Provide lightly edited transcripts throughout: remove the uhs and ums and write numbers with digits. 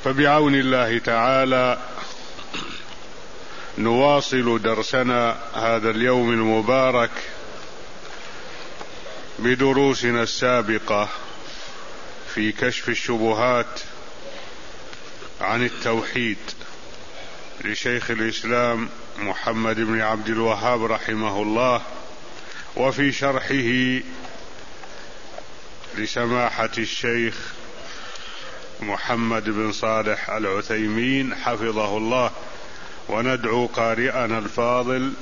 فبعون الله تعالى نواصل درسنا هذا اليوم المبارك بدروسنا السابقة في كشف الشبهات عن التوحيد لشيخ الإسلام محمد بن عبد الوهاب رحمه الله، وفي شرحه لسماحة الشيخ محمد بن صالح العثيمين حفظه الله. وندعو قارئنا الفاضل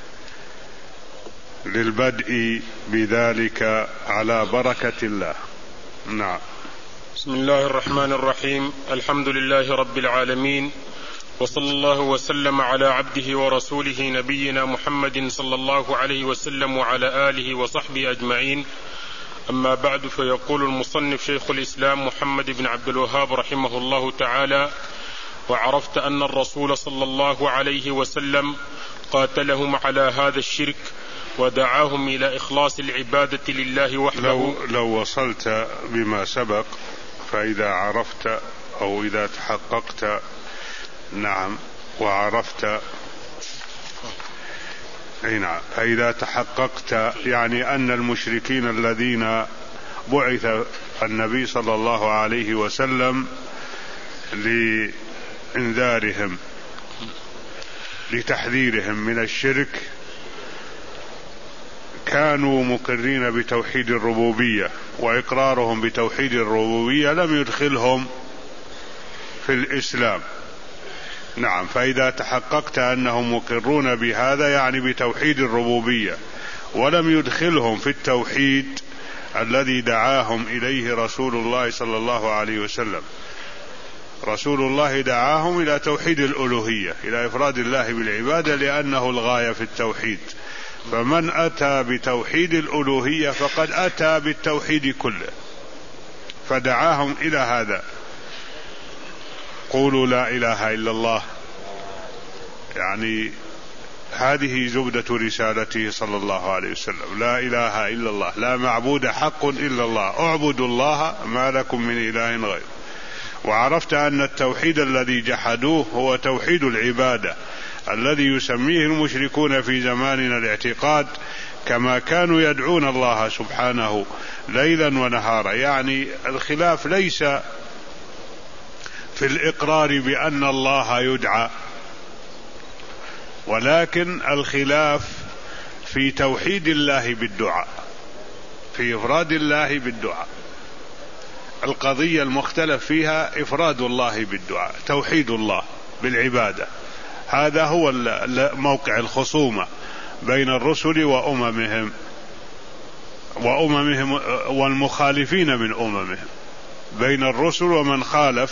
للبدء بذلك على بركة الله. نعم. بسم الله الرحمن الرحيم. الحمد لله رب العالمين، وصلى الله وسلم على عبده ورسوله نبينا محمد صلى الله عليه وسلم وعلى آله وصحبه أجمعين. أما بعد، فيقول المصنف شيخ الإسلام محمد بن عبد الوهاب رحمه الله تعالى: وعرفت أن الرسول صلى الله عليه وسلم قاتلهم على هذا الشرك ودعاهم إلى إخلاص العبادة لله وحده. لو وصلت بما سبق، فإذا عرفت أو إذا تحققت، نعم، وعرفت، أي نعم، فإذا تحققت يعني أن المشركين الذين بعث النبي صلى الله عليه وسلم لإنذارهم لتحذيرهم من الشرك كانوا مقرين بتوحيد الربوبية، وإقرارهم بتوحيد الربوبية لم يدخلهم في الإسلام. نعم، فإذا تحققت أنهم مقرون بهذا يعني بتوحيد الربوبية ولم يدخلهم في التوحيد الذي دعاهم إليه رسول الله صلى الله عليه وسلم. رسول الله دعاهم إلى توحيد الألوهية، إلى إفراد الله بالعبادة، لأنه الغاية في التوحيد. فمن أتى بتوحيد الألوهية فقد أتى بالتوحيد كله، فدعاهم إلى هذا: قولوا لا إله إلا الله. يعني هذه زبدة رسالته صلى الله عليه وسلم: لا إله إلا الله، لا معبود حق إلا الله، اعبدوا الله ما لكم من إله غيره. وعرفت أن التوحيد الذي جحدوه هو توحيد العبادة الذي يسميه المشركون في زماننا الاعتقاد، كما كانوا يدعون الله سبحانه ليلا ونهارا. يعني الخلاف ليس في الإقرار بأن الله يدعى، ولكن الخلاف في توحيد الله بالدعاء، في إفراد الله بالدعاء. القضية المختلف فيها إفراد الله بالدعاء، توحيد الله بالعبادة. هذا هو موقع الخصومة بين الرسل وأممهم والمخالفين من أممهم، بين الرسل ومن خالف.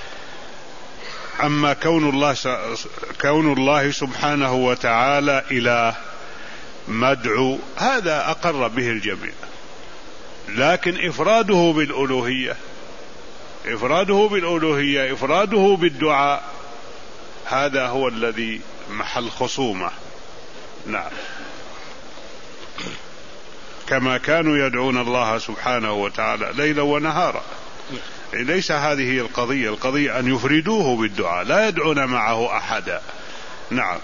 أما كون الله سبحانه وتعالى إله مدعو، هذا أقر به الجميع، لكن إفراده بالألوهية، إفراده بالدعاء، هذا هو الذي محل خصومة. نعم، كما كانوا يدعون الله سبحانه وتعالى ليلا ونهارا. ليس هذه القضية أن يفردوه بالدعاء، لا يدعون معه أحدا. نعم،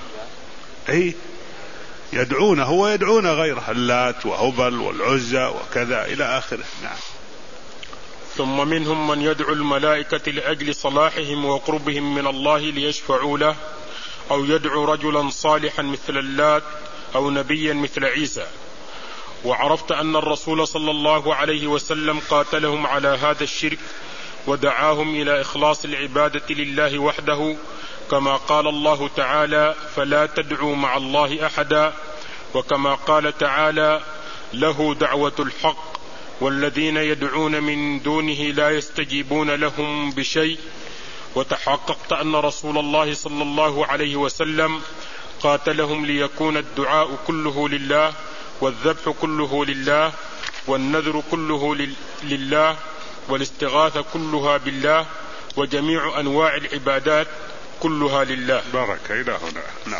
يدعونه ويدعون غيره، اللات وهبل والعزى وكذا إلى آخره. نعم. ثم منهم من يدعو الملائكة لأجل صلاحهم وقربهم من الله ليشفعوا له، أو يدعو رجلا صالحا مثل اللات، أو نبيا مثل عيسى. وعرفت أن الرسول صلى الله عليه وسلم قاتلهم على هذا الشرك ودعاهم إلى إخلاص العبادة لله وحده، كما قال الله تعالى: فلا تدعوا مع الله أحدا، وكما قال تعالى: له دعوة الحق والذين يدعون من دونه لا يستجيبون لهم بشيء. وتحققت أن رسول الله صلى الله عليه وسلم قاتلهم ليكون الدعاء كله لله، والذبح كله لله، والنذر كله لله، والاستغاثة كلها بالله، وجميع أنواع العبادات كلها لله. بارك إلى هنا. نعم.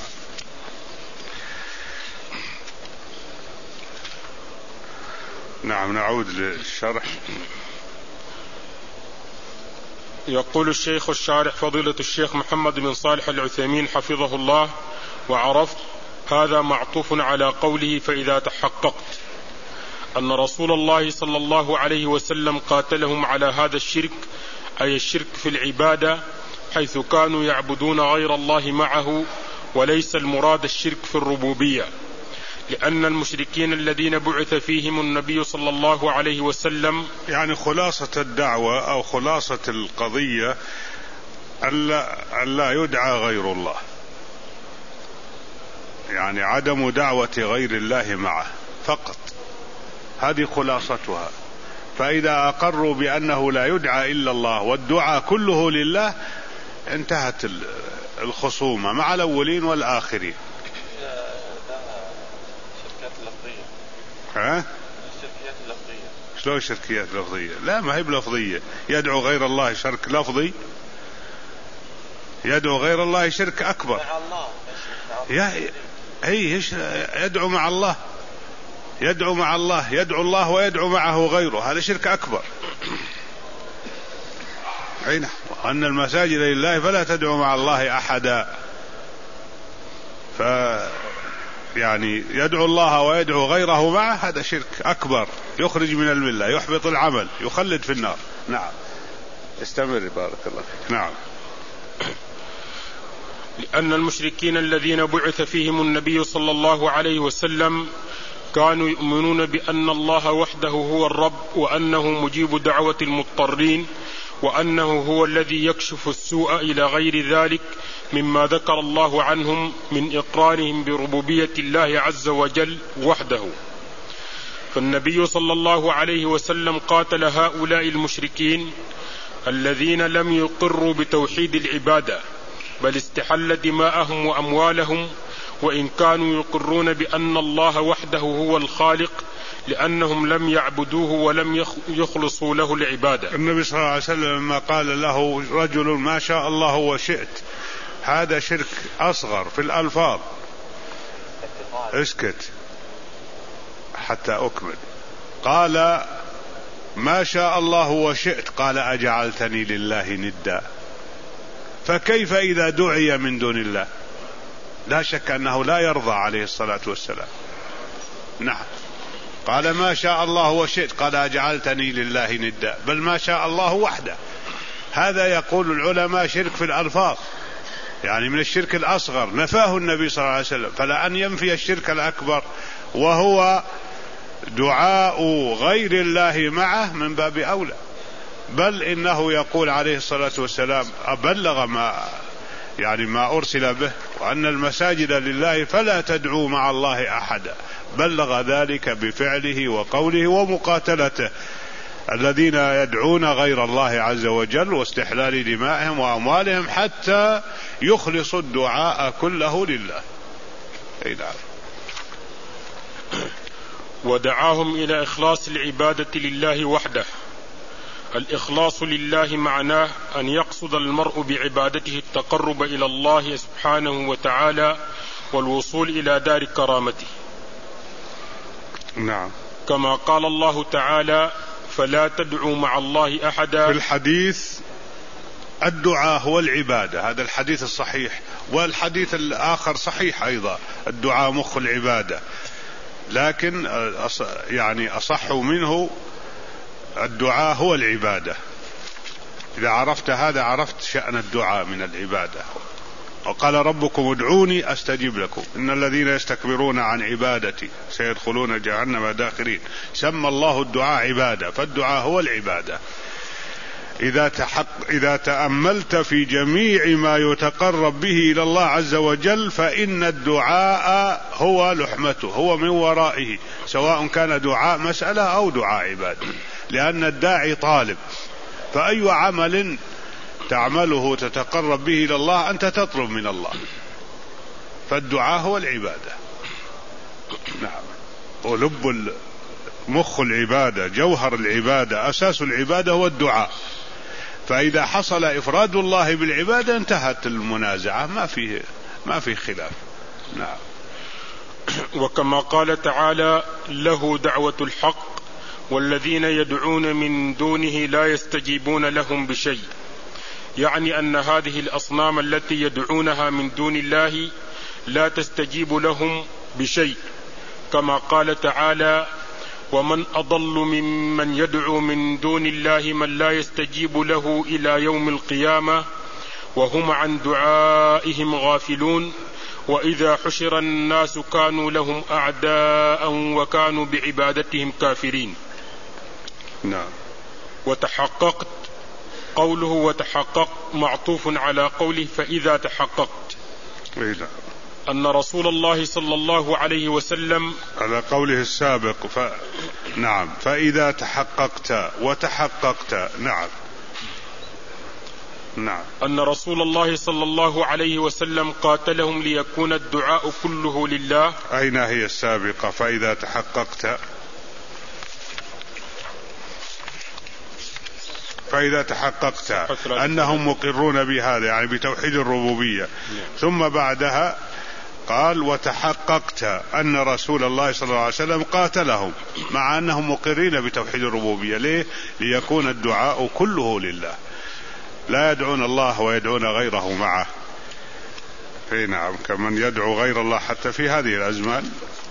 نعم، نعود للشرح. يقول الشيخ الشارح فضيلة الشيخ محمد بن صالح العثيمين حفظه الله: وعرفت هذا معطوف على قوله فإذا تحققت أن رسول الله صلى الله عليه وسلم قاتلهم على هذا الشرك، أي الشرك في العبادة، حيث كانوا يعبدون غير الله معه، وليس المراد الشرك في الربوبية، لأن المشركين الذين بعث فيهم النبي صلى الله عليه وسلم، يعني خلاصة الدعوة أو خلاصة القضية ألا يدعى غير الله، يعني عدم دعوة غير الله معه فقط، هذه خلاصتها. فإذا أقروا بأنه لا يدعى إلا الله والدعاء كله لله انتهت الخصومة مع الأولين والآخرين. الشركيات اللفظية. شلون شركيات لفظية؟ لا، ما هي بلفظية. يدعو غير الله شرك لفظي؟ يدعو غير الله شرك أكبر. يدعو مع الله، يدعو مع الله، يدعو الله ويدعو معه غيره، هذا شرك أكبر. أين وأن المساجد لله فلا تدعو مع الله أحدا. يعني يدعو الله ويدعو غيره معه، هذا شرك أكبر يخرج من الملة، يحبط العمل، يخلد في النار. نعم، استمر بارك الله فيك. نعم. لأن المشركين الذين بعث فيهم النبي صلى الله عليه وسلم كانوا يؤمنون بأن الله وحده هو الرب، وأنه مجيب دعوة المضطرين، وأنه هو الذي يكشف السوء إلى غير ذلك مما ذكر الله عنهم من إقرارهم بربوبية الله عز وجل وحده. فالنبي صلى الله عليه وسلم قاتل هؤلاء المشركين الذين لم يقروا بتوحيد العبادة، بل استحل دماءهم وأموالهم، وإن كانوا يقرون بأن الله وحده هو الخالق، لأنهم لم يعبدوه ولم يخلصوا له العبادة. النبي صلى الله عليه وسلم لما قال له رجل ما شاء الله وشئت، هذا شرك أصغر في الألفاظ. اسكت حتى أكمل. قال ما شاء الله وشئت، قال أجعلتني لله ندا، فكيف إذا دعي من دون الله؟ لا شك أنه لا يرضى عليه الصلاة والسلام. نعم، قال ما شاء الله وشئت، قال أجعلتني لله ندا، بل ما شاء الله وحده. هذا يقول العلماء شرك في الألفاظ، يعني من الشرك الأصغر، نفاه النبي صلى الله عليه وسلم. فلا أن ينفي الشرك الأكبر وهو دعاء غير الله معه من باب أولى، بل إنه يقول عليه الصلاة والسلام أبلغ ما أرسل به، وأن المساجد لله فلا تدعوا مع الله أحدا، بلغ ذلك بفعله وقوله ومقاتلته الذين يدعون غير الله عز وجل واستحلال دمائهم وأموالهم حتى يخلصوا الدعاء كله لله. ودعاهم إلى إخلاص العبادة لله وحده. الإخلاص لله معناه أن يقصد المرء بعبادته التقرب إلى الله سبحانه وتعالى والوصول إلى دار كرامته. نعم، كما قال الله تعالى فلا تدعوا مع الله أحدا. في الحديث الدعاء هو العبادة، هذا الحديث الصحيح، والحديث الآخر صحيح أيضا، الدعاء مخ العبادة، لكن يعني أصح منه الدعاء هو العبادة. إذا عرفت هذا عرفت شأن الدعاء من العبادة. وقال ربكم ادعوني أستجب لكم إن الذين يستكبرون عن عبادتي سيدخلون جهنم داخرين. سمى الله الدعاء عبادة، فالدعاء هو العبادة. إذا تأملت في جميع ما يتقرب به إلى الله عز وجل فإن الدعاء هو لحمته، هو من ورائه، سواء كان دعاء مسألة أو دعاء عبادة، لأن الداعي طالب، فأي عمل تعمله تتقرب به إلى الله أنت تطلب من الله، فالدعاء هو العبادة. نعم، ولب مخ العبادة، جوهر العبادة، أساس العبادة هو الدعاء. فإذا حصل إفراد الله بالعبادة انتهت المنازعة، ما في خلاف. نعم. وكما قال تعالى له دعوة الحق والذين يدعون من دونه لا يستجيبون لهم بشيء. يعني أن هذه الأصنام التي يدعونها من دون الله لا تستجيب لهم بشيء، كما قال تعالى: ومن أضل ممن يدعو من دون الله من لا يستجيب له إلى يوم القيامة وهم عن دعائهم غافلون وإذا حشر الناس كانوا لهم أعداء وكانوا بعبادتهم كافرين. نعم. وتحققت، قوله وتحقق معطوف على قوله فإذا تحققت، أن رسول الله صلى الله عليه وسلم على قوله السابق نعم، فإذا تحققت وتحققت. نعم. نعم. أن رسول الله صلى الله عليه وسلم قاتلهم ليكون الدعاء كله لله. أين هي السابقة؟ فإذا تحققت، فإذا تحققت أنهم مقرون بهذا يعني بتوحيد الربوبية، ثم بعدها قال وتحققت أن رسول الله صلى الله عليه وسلم قاتلهم مع أنهم مقرين بتوحيد الربوبية. ليه؟ ليكون الدعاء كله لله، لا يدعون الله ويدعون غيره معه. نعم، كمن يدعو غير الله حتى في هذه الأزمان.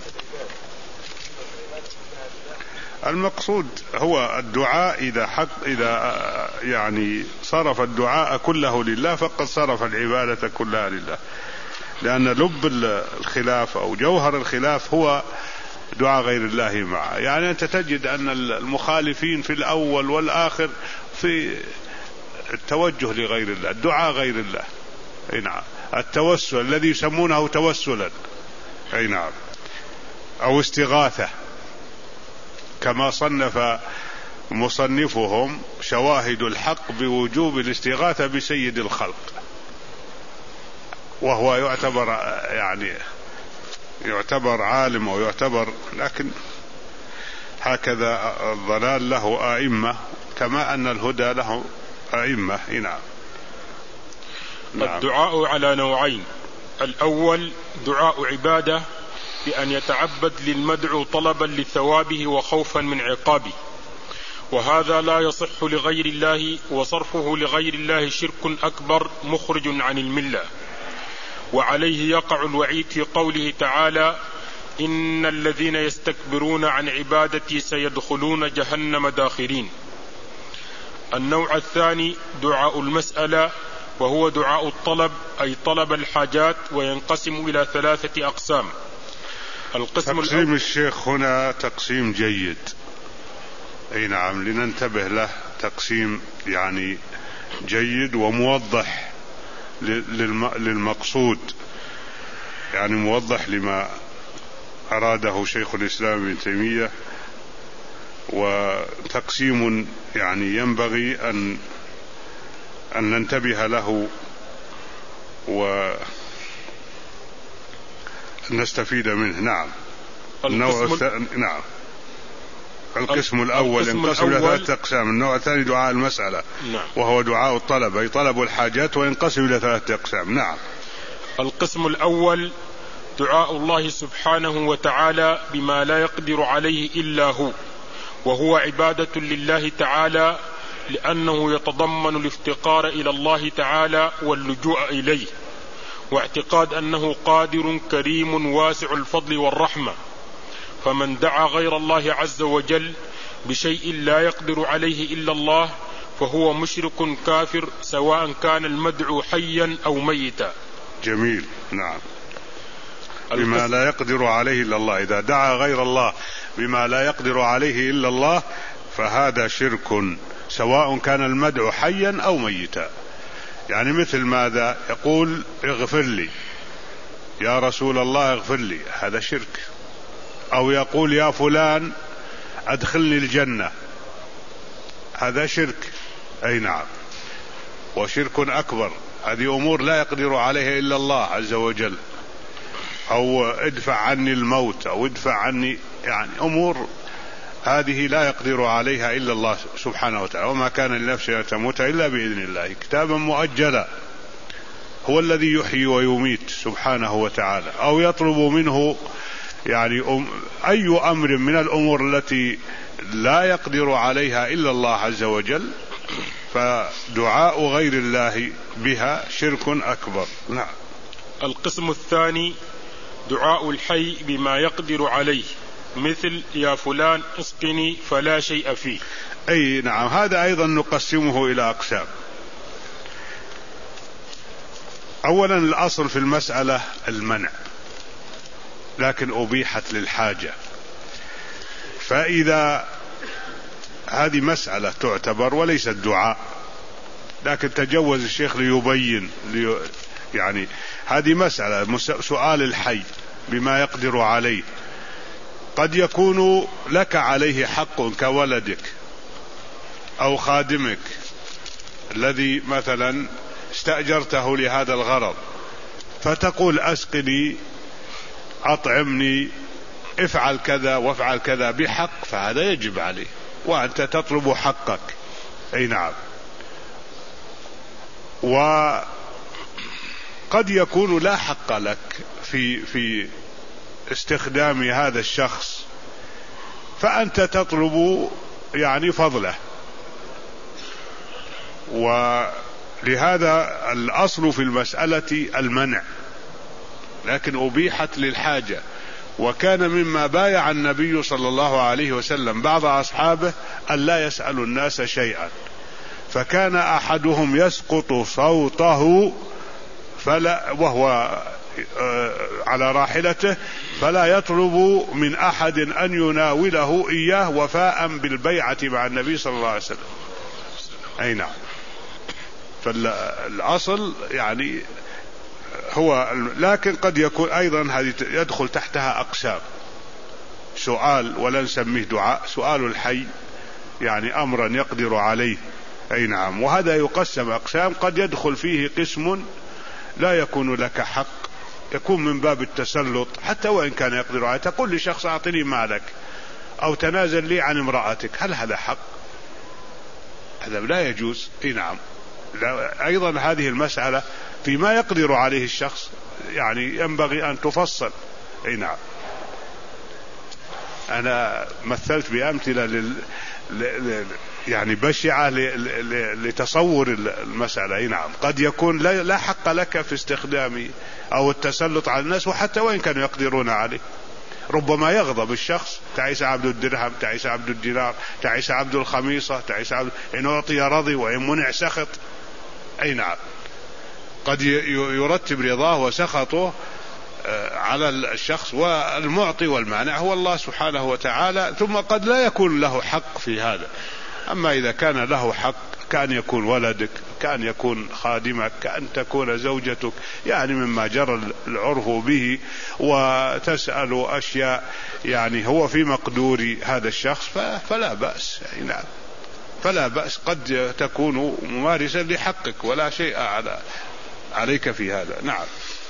المقصود هو الدعاء إذا يعني صرف الدعاء كله لله فقد صرف العبادة كلها لله، لأن لب الخلاف أو جوهر الخلاف هو دعاء غير الله معه. يعني أنت تجد أن المخالفين في الأول والآخر في التوجه لغير الله، الدعاء غير الله. أي نعم. التوسل الذي يسمونه توسلا، أي نعم، أو استغاثة، كما صنف مصنفهم شواهد الحق بوجوب الاستغاثة بسيد الخلق، وهو يعتبر عالم ويعتبر، لكن هكذا الضلال له أئمة كما أن الهدى له أئمة. نعم. الدعاء على نوعين: الأول دعاء عبادة بأن يتعبد للمدعو طلبا لثوابه وخوفا من عقابه، وهذا لا يصح لغير الله، وصرفه لغير الله شرك أكبر مخرج عن الملة. وعليه يقع الوعيد في قوله تعالى: إن الذين يستكبرون عن عبادتي سيدخلون جهنم داخرين. النوع الثاني دعاء المسألة، وهو دعاء الطلب، أي طلب الحاجات، وينقسم إلى 3 أقسام. تقسيم الشيخ هنا تقسيم جيد، أي نعم، لننتبه له، تقسيم يعني جيد وموضح للمقصود، يعني موضح لما أراده شيخ الإسلام ابن تيمية، وتقسيم يعني ينبغي أن ننتبه له ونستفيد منه. نعم. نعم. القسم الأول ينقسم إلى 3 أقسام. النوع الثاني دعاء المسألة، نعم، وهو دعاء الطلب، أي طلب الحاجات، وينقسم إلى 3 أقسام. نعم. القسم الأول دعاء الله سبحانه وتعالى بما لا يقدر عليه إلا هو، وهو عبادة لله تعالى، لأنه يتضمن الافتقار إلى الله تعالى واللجوء إليه، واعتقاد أنه قادر كريم واسع الفضل والرحمة. فمن دعا غير الله عز وجل بشيء لا يقدر عليه إلا الله فهو مشرك كافر، سواء كان المدعو حيا أو ميتا. جميل. نعم. بما لا يقدر عليه إلا الله، إذا دعا غير الله بما لا يقدر عليه إلا الله فهذا شرك، سواء كان المدعو حيا أو ميتا. يعني مثل ماذا؟ يقول اغفر لي يا رسول الله، اغفر لي، هذا شرك. أو يقول يا فلان أدخلني الجنة، هذا شرك. أي نعم، وشرك أكبر. هذه أمور لا يقدر عليها إلا الله عز وجل. أو ادفع عني الموت، أو ادفع عني، يعني أمور هذه لا يقدر عليها إلا الله سبحانه وتعالى. وما كان لنفس أن تموت إلا بإذن الله كتابا مؤجلا. هو الذي يحيي ويميت سبحانه وتعالى. أو يطلب منه يعني أي أمر من الأمور التي لا يقدر عليها إلا الله عز وجل، فدعاء غير الله بها شرك أكبر. نعم. القسم الثاني دعاء الحي بما يقدر عليه، مثل يا فلان اسقني فلا شيء فيه. أي نعم، هذا أيضا نقسمه إلى أقسام. أولا الأصل في المسألة المنع، لكن أبيحت للحاجة، فإذا هذه مسألة تعتبر وليست دعاء، لكن تجوز الشيخ ليبين يعني هذه مسألة سؤال الحي بما يقدر عليه، قد يكون لك عليه حق كولدك أو خادمك الذي مثلا استأجرته لهذا الغرض، فتقول أسقني، أطعمني، افعل كذا وافعل كذا بحق، فهذا يجب عليه وأنت تطلب حقك. أي نعم. وقد يكون لا حق لك في استخدام هذا الشخص، فأنت تطلب يعني فضله، ولهذا الأصل في المسألة المنع، لكن أبيحت للحاجة. وكان مما بايع النبي صلى الله عليه وسلم بعض أصحابه أن لا يسألوا الناس شيئا، فكان أحدهم يسقط صوته وهو على راحلته فلا يطلب من أحد أن يناوله إياه وفاء بالبيعة مع النبي صلى الله عليه وسلم. أي نعم. فالأصل يعني هو، لكن قد يكون أيضا هذه يدخل تحتها أقسام. سؤال ولا نسميه دعاء، سؤال الحي يعني أمرا يقدر عليه. أي نعم. وهذا يقسم أقسام، قد يدخل فيه قسم لا يكون لك حق، يكون من باب التسلط، حتى وإن كان يقدر عليه. تقول لشخص أعطني مالك أو تنازل لي عن امرأتك، هل هذا حق؟ هذا لا يجوز. اي نعم. ايضا هذه المسألة فيما يقدر عليه الشخص يعني ينبغي ان تفصل. اي نعم. انا مثلت بأمثلة يعني بشعة لتصور المسألة. اي نعم. قد يكون لا حق لك في استخدام او التسلط على الناس، وحتى وان كانوا يقدرون عليه. ربما يغضب الشخص، تعيس عبد الدرهم، تعيس عبد الدينار، تعيس عبد الخميصة، تعيس عبد، إن أعطي رضي وإن منع سخط. أي نعم. قد يرتب رضاه وسخطه على الشخص، والمعطي والمانع هو الله سبحانه وتعالى، ثم قد لا يكون له حق في هذا. أما إذا كان له حق، كان يكون ولدك، كان يكون خادمك، كأن تكون زوجتك، يعني مما جرى العرف به، وتسأل أشياء يعني هو في مقدور هذا الشخص، فلا بأس. نعم. فلا بأس، قد تكون ممارسا لحقك ولا شيء عليك في هذا. نعم.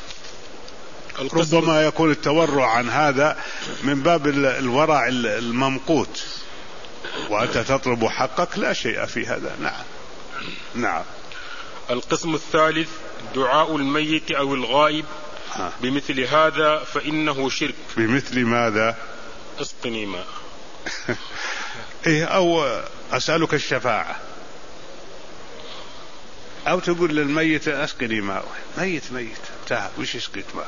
ربما يكون التورع عن هذا من باب الورع الممقوت، وأنت تطلب حقك، لا شيء في هذا. نعم. نعم. القسم الثالث دعاء الميت أو الغائب بمثل هذا فإنه شرك. بمثل ماذا؟ اسقني ماء. إيه، أو أسألك الشفاعة، أو تقول للميت أسقني ماء. ميت تعال، وش اسقيت ماء؟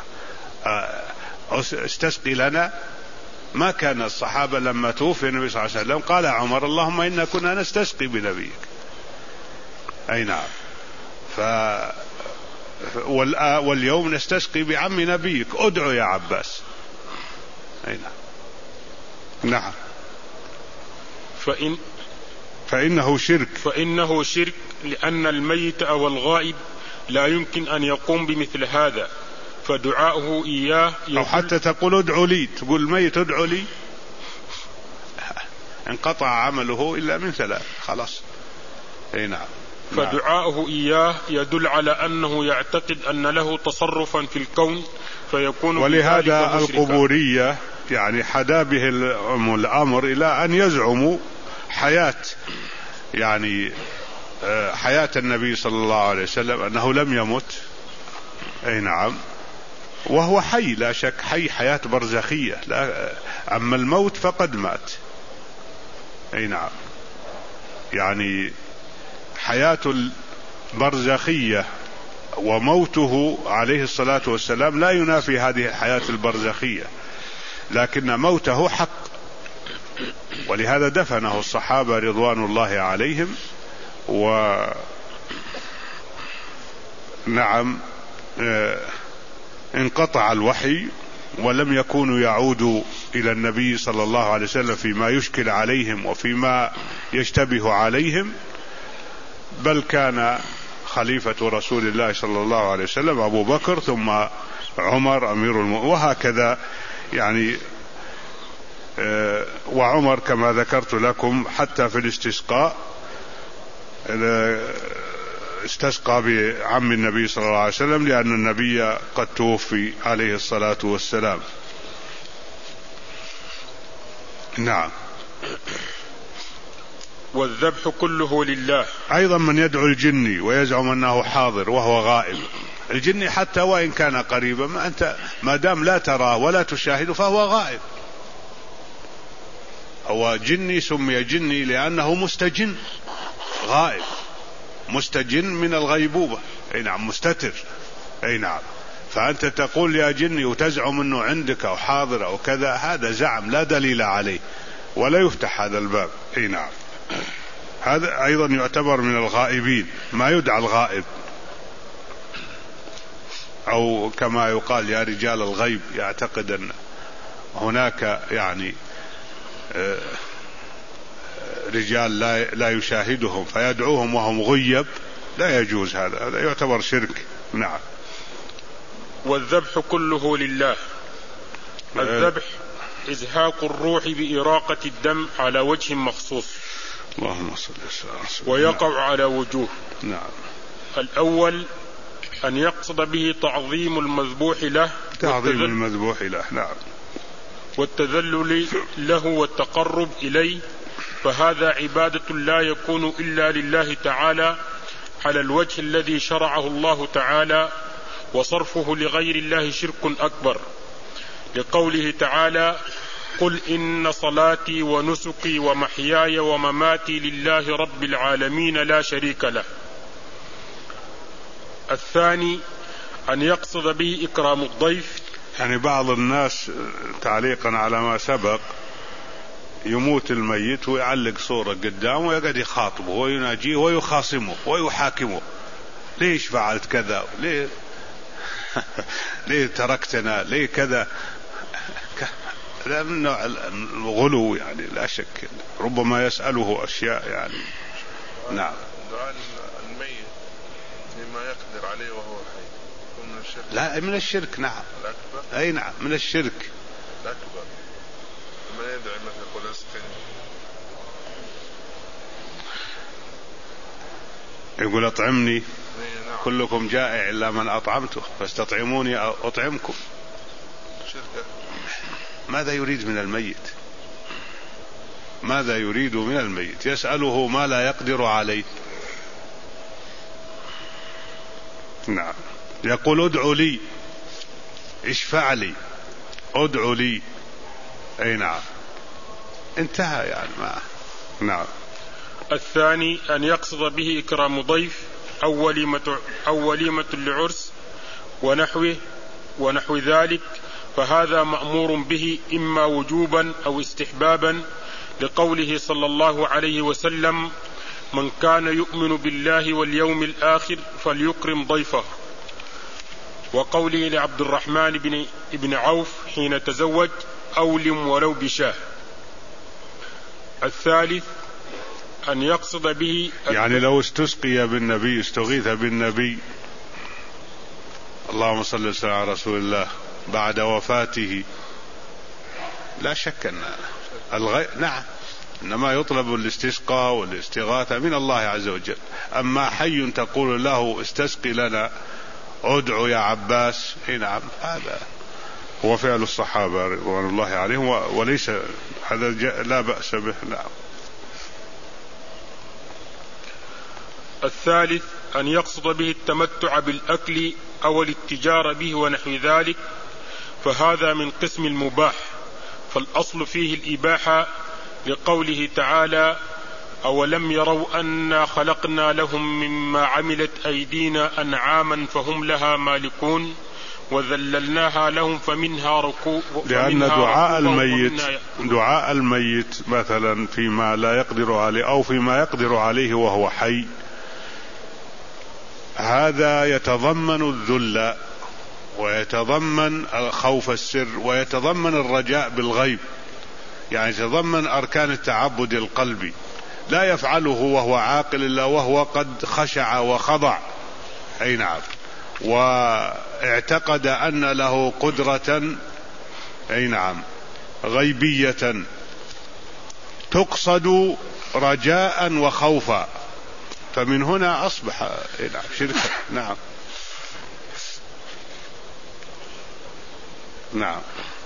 استسقي لنا. ما كان الصحابة لما توفي النبي صلى الله عليه وسلم قال عمر اللهم إنا كنا نستسقي بنبيك. أي نعم. واليوم نستسقي بعم نبيك، ادعو يا عباس. أي نعم. نعم. فإنه شرك لأن الميت أو الغائب لا يمكن أن يقوم بمثل هذا، فدعاؤه إياه أو حتى تقول ادعو لي، تقول الميت ادعو لي، انقطع عمله إلا من ثلاث، خلاص. أي نعم. فدعاؤه إياه يدل على أنه يعتقد أن له تصرفا في الكون، فيكون ولهذا القبورية يعني حدا به الأمر إلى أن يزعموا حياة يعني حياة النبي صلى الله عليه وسلم، أنه لم يمت. أي نعم. وهو حي لا شك، حي حياة برزخية، لا أما الموت فقد مات. أي نعم. يعني حياة البرزخية وموته عليه الصلاة والسلام لا ينافي هذه الحياة البرزخية، لكن موته حق، ولهذا دفنه الصحابة رضوان الله عليهم. ونعم انقطع الوحي ولم يكونوا يعودوا إلى النبي صلى الله عليه وسلم فيما يشكل عليهم وفيما يشتبه عليهم، بل كان خليفة رسول الله صلى الله عليه وسلم أبو بكر، ثم عمر أمير المؤمنين، وهكذا يعني. وعمر كما ذكرت لكم حتى في الاستسقاء استسقى بعم النبي صلى الله عليه وسلم، لأن النبي قد توفي عليه الصلاة والسلام. نعم. والذبح كله لله. أيضا من يدعو الجني ويزعم أنه حاضر وهو غائب، الجني حتى وإن كان قريبا، أنت ما دام لا تراه ولا تشاهده فهو غائب. هو جني سمي جني لأنه مستجن، غائب، مستجن من الغيبوبة، أي نعم، مستتر، أي نعم. فأنت تقول يا جني وتزعم أنه عندك أو حاضر أو كذا، هذا زعم لا دليل عليه ولا يفتح هذا الباب، أي نعم. هذا أيضا يعتبر من الغائبين، ما يدعى الغائب، أو كما يقال يا رجال الغيب، يعتقد أن هناك يعني رجال لا يشاهدهم فيدعوهم وهم غيب، لا يجوز، هذا يعتبر شرك. نعم. والذبح كله لله. الذبح إزهاق الروح بإراقة الدم على وجه مخصوص، اللهم صل وسلم، ويقع على وجوه. نعم. الأول أن يقصد به تعظيم المذبوح له، تعظيم المذبوح له، نعم، والتذلل له والتقرب إليه، فهذا عبادة لا يكون إلا لله تعالى على الوجه الذي شرعه الله تعالى، وصرفه لغير الله شرك أكبر، لقوله تعالى: قل إن صلاتي ونسكي ومحياي ومماتي لله رب العالمين لا شريك له. الثاني أن يقصد به إكرام الضيف. يعني بعض الناس تعليقا على ما سبق يموت الميت ويعلق صورة قدامه ويقعد يخاطبه ويناجيه ويخاصمه ويحاكمه، ليش فعلت كذا، ليه تركتنا، ليه كذا. هذا من نوع الغلو يعني، لا شك، ربما يسأله أشياء يعني. نعم. دعاء الميت فيما يقدر عليه وهو حي يكون من الشرك. لا، من الشرك. نعم. الأكبر. أي نعم، من الشرك الأكبر. من يدعي مثل قل اسقني، يقول أطعمني، نعم. كلكم جائع إلا من أطعمته فاستطعموني أطعمكم. شرك. ماذا يريد من الميت؟ ماذا يريد من الميت؟ يسأله ما لا يقدر عليه. نعم. يقول ادعو لي، اشفع لي، ادعو لي، اي نعم، انتهى يعني ما. نعم. الثاني أن يقصد به إكرام ضيف أو وليمة لعرس ونحو ذلك، فهذا مأمور به إما وجوبا أو استحبابا، لقوله صلى الله عليه وسلم: من كان يؤمن بالله واليوم الآخر فليكرم ضيفه، وقوله لعبد الرحمن بن عوف حين تزوج: أولم ولو بشاه. الثالث أن يقصد به يعني لو استسقي بالنبي، استغيث بالنبي، اللهم صل وسلم على رسول الله، بعد وفاته، لا شك أن نعم، إنما يطلب الاستسقاء والاستغاثة من الله عز وجل. أما حي تقول له استسقي لنا، ادعو يا عباس، نعم، هذا هو فعل الصحابة رضوان الله عليهم، وليس هذا لا بأس به. نعم. الثالث أن يقصد به التمتع بالأكل أو الاتجار به ونحو ذلك، فهذا من قسم المباح، فالأصل فيه الإباحة، لقوله تعالى: أولم يروا أنا خلقنا لهم مما عملت أيدينا أنعاما فهم لها مالكون وذللناها لهم فمنها ركوب. لأن دعاء الميت مثلا فيما لا يقدر عليه أو فيما يقدر عليه وهو حي، هذا يتضمن الذل ويتضمن خوف السر ويتضمن الرجاء بالغيب، يعني يتضمن أركان التعبد القلبي، لا يفعله وهو عاقل إلا وهو قد خشع وخضع، أي نعم، واعتقد أن له قدرة، أي نعم، غيبية تقصد رجاء وخوفا، فمن هنا أصبح شركا. نعم نعم،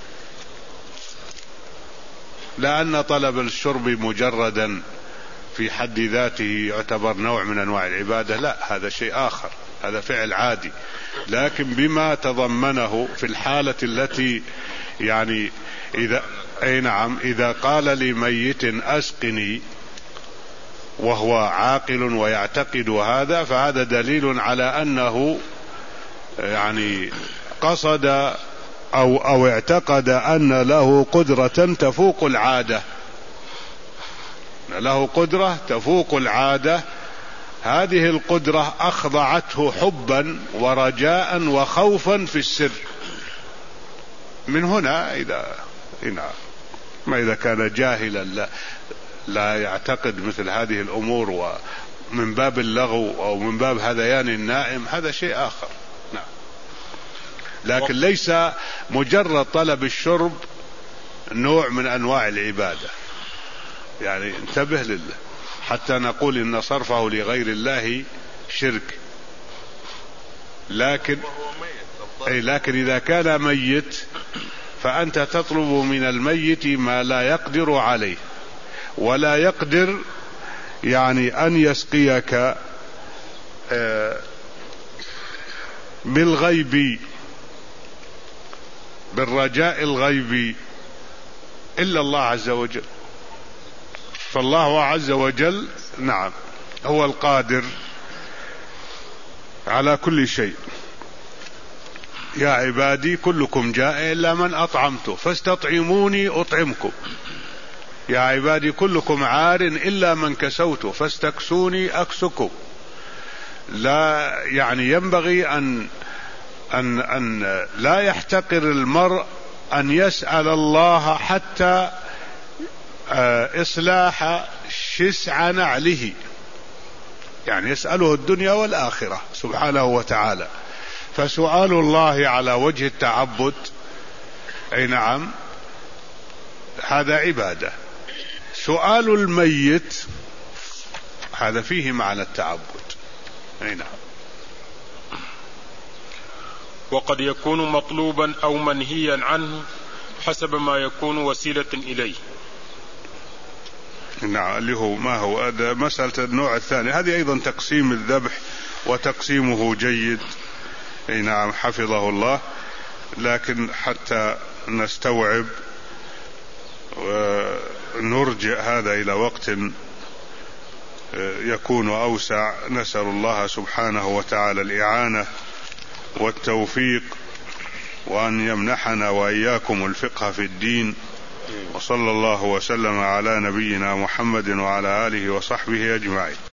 لأن طلب الشرب مجردا في حد ذاته يعتبر نوع من أنواع العبادة، لا، هذا شيء آخر، هذا فعل عادي، لكن بما تضمنه في الحالة التي يعني أي نعم، إذا قال لميت أسقني وهو عاقل ويعتقد هذا، فهذا دليل على أنه يعني قصد أو اعتقد أن له قدرة تفوق العادة، له قدرة تفوق العادة، هذه القدرة أخضعته حبا ورجاء وخوفا في السر. من هنا ما إذا كان جاهلا لا يعتقد مثل هذه الأمور ومن باب اللغو أو من باب هذيان النائم، هذا شيء آخر. نعم، لكن ليس مجرد طلب الشرب نوع من أنواع العبادة، يعني انتبه لله حتى نقول إن صرفه لغير الله شرك. لكن إذا كان ميت فأنت تطلب من الميت ما لا يقدر عليه، ولا يقدر يعني أن يسقيك بالغيب، بالرجاء الغيبي، إلا الله عز وجل. فالله عز وجل نعم هو القادر على كل شيء. يا عبادي كلكم جائع إلا من أطعمته فاستطعموني أطعمكم، يا عبادي كلكم عار إلا من كسوته فاستكسوني أكسكم. لا يعني ينبغي أن لا يحتقر المرء أن يسأل الله حتى إصلاح شسع نعله، يعني يسأله الدنيا والآخرة سبحانه وتعالى. فسؤال الله على وجه التعبد، أي نعم، هذا عبادة. سؤال الميت هذا فيه معنى التعبد، أي نعم. وقد يكون مطلوبا أو منهيا عنه حسب ما يكون وسيلة إليه. نعم، اللي هو ما هو هذا مسألة النوع الثاني، هذه أيضا تقسيم الذبح وتقسيمه جيد، أي نعم، حفظه الله. لكن حتى نستوعب ونرجع هذا إلى وقت يكون أوسع، نسأل الله سبحانه وتعالى الإعانة والتوفيق، وأن يمنحنا وإياكم الفقه في الدين. وصلى الله وسلم على نبينا محمد وعلى آله وصحبه أجمعين.